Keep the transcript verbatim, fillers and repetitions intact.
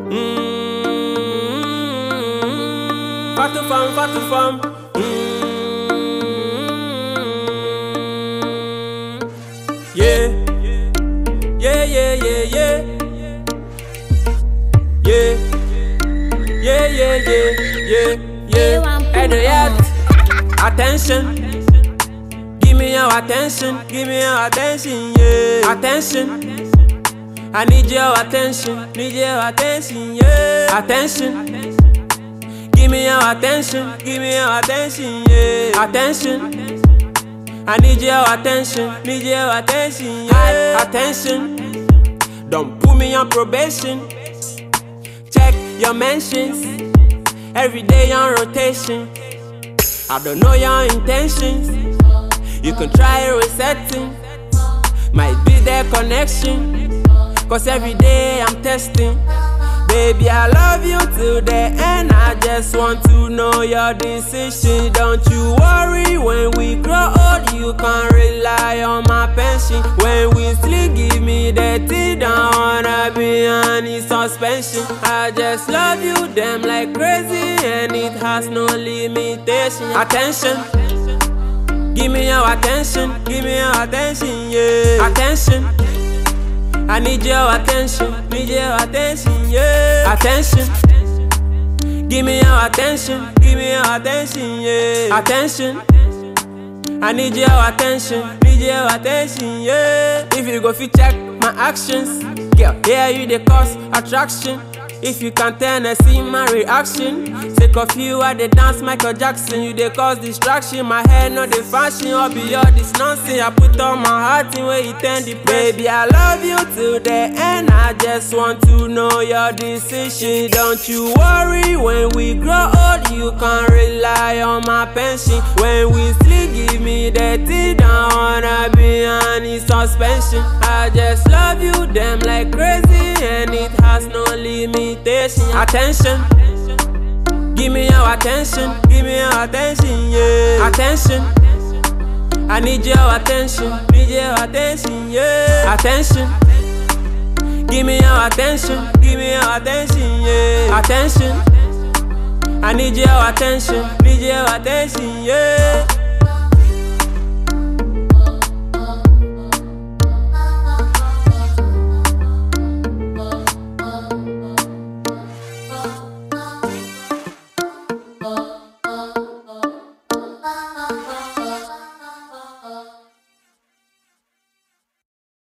Mm-hmm. Fatu fam, fatu fam. Mm-hmm. Yeah, yeah, yeah, yeah, yeah, yeah, yeah, yeah, yeah, yeah, yeah. And yet, attention. Give me your attention, give me your attention, yeah. Attention. I need your attention, need your attention, yeah. Attention. Give me your attention, give me your attention, yeah. Attention. I need your attention, need your attention, yeah. Attention. Don't put me on probation. Check your mentions. Every day on rotation. I don't know your intentions. You can try resetting. Might be their connection. Cause every day I'm testing. Baby, I love you till the end. I just want to know your decision. Don't you worry, when we grow old you can rely on my pension. When we sleep, give me the tea. Don't wanna be any suspension. I just love you, damn like crazy, and it has no limitation. Attention. Give me your attention, give me your attention, yeah. Attention. I need your attention, need your attention, yeah. Attention. Give me your attention, give me your attention, yeah. Attention. I need your attention, need your attention, yeah. If you go fit check my actions, girl, yeah, you the cause attraction. If you can tell and see my reaction, sick of you, I dey dance Michael Jackson. You dey cause distraction, my head no dey fashion. All be all this nonsense, I put on my heart in where you turn the baby, I love you till the end. I just want to know your decision. Don't you worry, when we grow old you can rely on my pension. When we sleep, give me the tea. Don't wanna be any suspension. I just love you, damn like crazy, and it has no limit. Attention. Give me your attention, give me your attention, yeah. Attention. I need your attention, need your attention, yeah. Attention. Give me your attention, give me your attention, yeah. Attention. I need your attention, need your attention, yeah.